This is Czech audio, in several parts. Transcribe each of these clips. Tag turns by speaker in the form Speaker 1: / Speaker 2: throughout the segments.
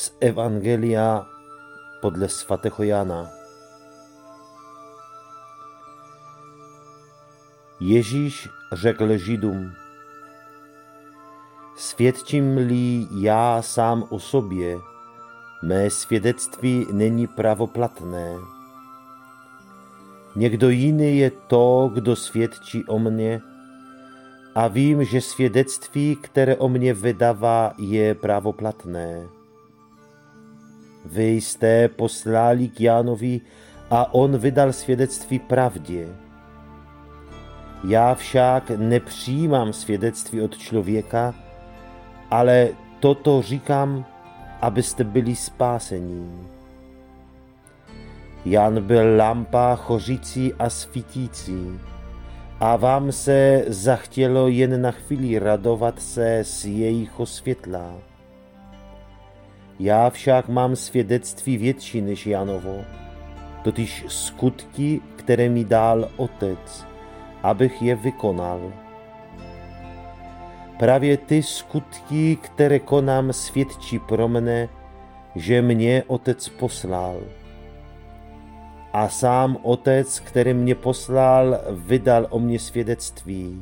Speaker 1: Z Evangelia podle svatého Jana. Ježíš řekl Židům: svědčím-li já sám o sobě, mé svědectví není pravoplatné. Někdo jiný je to, kdo svědčí o mně, a vím, že svědectví, které o mně vydává, je pravoplatné. Vy jste poslali k Jánovi a on vydal svědectví pravdě. Já však nepřijímám svědectví od člověka, ale toto říkám, abyste byli spáseni. Jan byl lampa hořící a svítící, a vám se zachtělo jen na chvíli radovat se z jejího světla. Já však mám svědectví větší než Janovo, totiž skutky, které mi dal Otec, abych je vykonal. Právě ty skutky, které konám, svědčí pro mne, že mě Otec poslal. A sám Otec, který mě poslal, vydal o mě svědectví.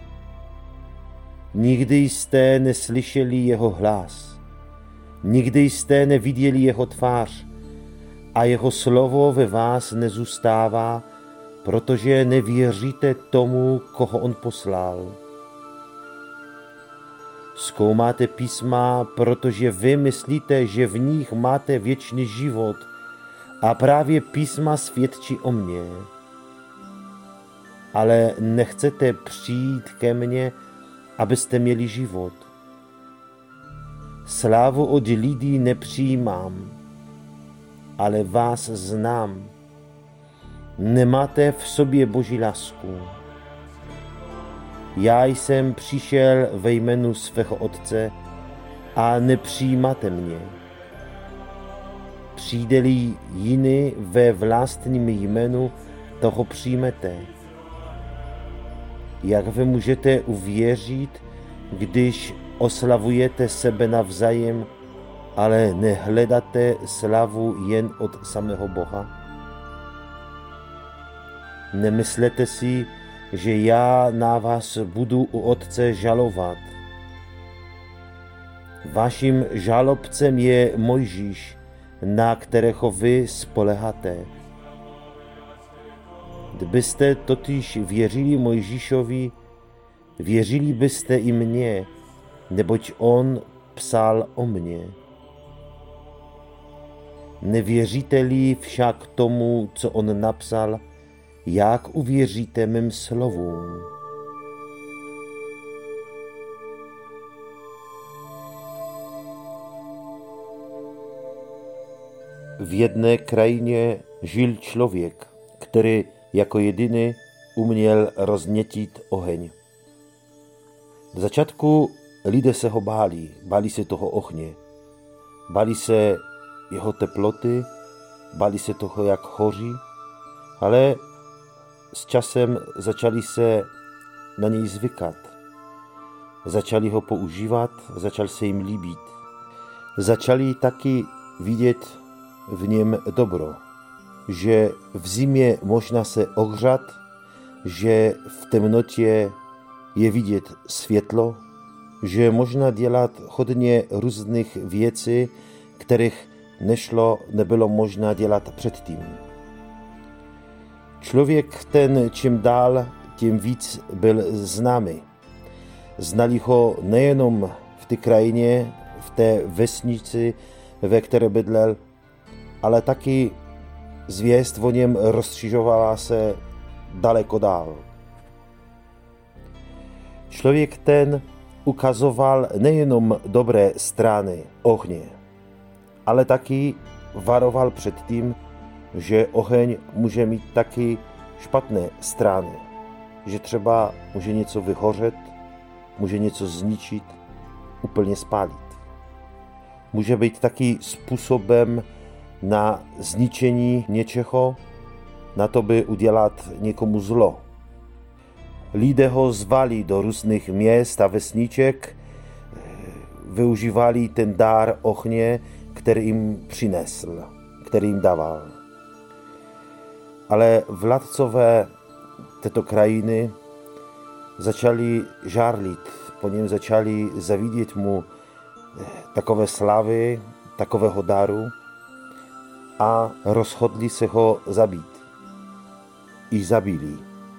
Speaker 1: Nikdy jste neslyšeli jeho hlas, nikdy jste neviděli jeho tvář a jeho slovo ve vás nezůstává, protože nevěříte tomu, koho on poslal. Zkoumáte písma, protože vy myslíte, že v nich máte věčný život, a právě písma svědčí o mně. Ale nechcete přijít ke mně, abyste měli život. Slávu od lidí nepřijímám, ale vás znám. Nemáte v sobě Boží lásku. Já jsem přišel ve jménu svého Otce a nepřijímáte mě. Přijde-li jiný ve vlastním jménu, toho přijmete. Jak vy můžete uvěřit, když oslavujete sebe navzájem, ale nehledáte slavu jen od samého Boha? Nemyslete si, že já na vás budu u Otce žalovat. Vaším žalobcem je Mojžíš, na kterého vy spoléháte. Kdybyste totiž věřili Mojžíšovi, věřili byste i mně, neboť on psal o mně. Nevěříte-li však tomu, co on napsal, jak uvěříte mým slovům? V jedné krajině žil člověk, který jako jediný uměl roznětit oheň. V začátku lidé se ho báli se toho ohně, báli se jeho teploty, báli se toho, jak hoří, ale s časem začali se na něj zvykat. Začali ho používat, začal se jim líbit. Začali taky vidět v něm dobro, že v zimě možná se ohřát, že v temnotě je vidět světlo, že možná dělat hodně různých věcí, kterých nebylo možná dělat předtím. Člověk ten čím dál, tím víc byl známý. Znali ho nejenom v té krajině, v té vesnici, ve které bydlel, ale taky zvěst o něm rozšiřovala se daleko dál. Člověk ten ukazoval nejenom dobré strany ohně, ale taky varoval před tím, že oheň může mít taky špatné strany, že třeba může něco vyhořet, může něco zničit, úplně spálit. Může být taky způsobem na zničení něčeho, na to by udělat někomu zlo. Lidé ho zvali do různých měst a vesniček, využívali ten dar ohně, který jim přinesl, který jim dával. Ale vládcové této krajiny začali žárlit, po něm začali zavidět mu takové slávy, takového daru a rozhodli se ho zabít. I zabili.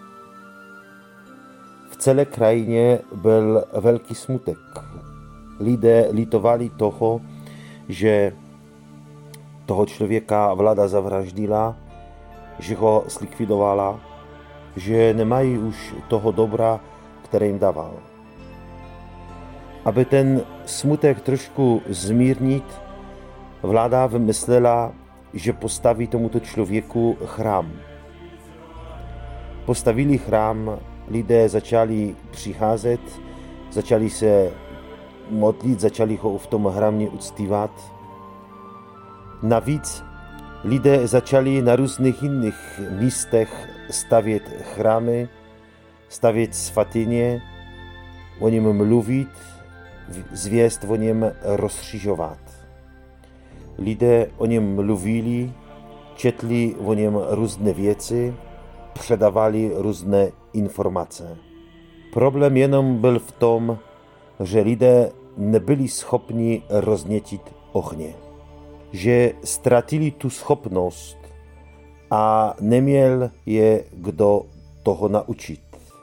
Speaker 1: V celé krajině byl velký smutek. Lidé litovali toho, že toho člověka vláda zavraždila, že ho zlikvidovala, že nemají už toho dobra, které jim dával. Aby ten smutek trošku zmírnit, vláda vymyslela, že postaví tomuto člověku chrám. Postavili chrám, lidé začali přicházet, začali se modlit, začali ho v tom chrámě uctívat. Navíc lidé začali na různých jiných místech stavět chrámy, stavět svatyně, o něm mluvit, zvěst o něm rozšiřovat. Lidé o něm mluvili, četli o něm různé věci, předávali různé informace. Problém jenom byl v tom, že lidé nebyli schopni roznětit ohně. Že ztratili tu schopnost a neměl je kdo toho naučit.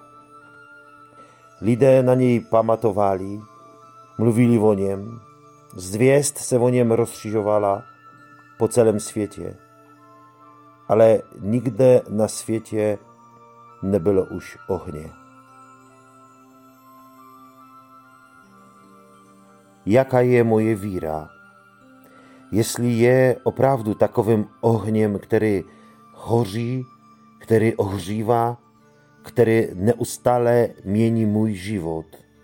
Speaker 1: Lidé na něj pamatovali, mluvili o něm, zvěst se o něm rozšiřovala po celém světě, ale nikde na světě nebylo už ohně. Jaká je moje víra? Jestli je opravdu takovým ohněm, který hoří, který ohřívá, který neustále mění můj život.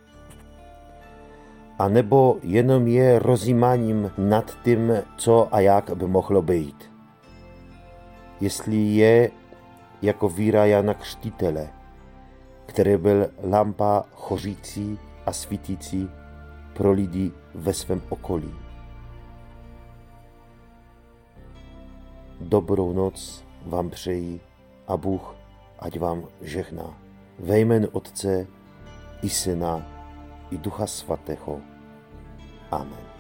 Speaker 1: A nebo jenom je rozjímáním nad tím, co a jak by mohlo být. Jestli je jako víra Jana Křtitele, který byl lampa hořící a svítící pro lidi ve svém okolí. Dobrou noc vám přeji a Bůh ať vám žehná. Ve jménu Otce i Syna i Ducha Svatého. Amen.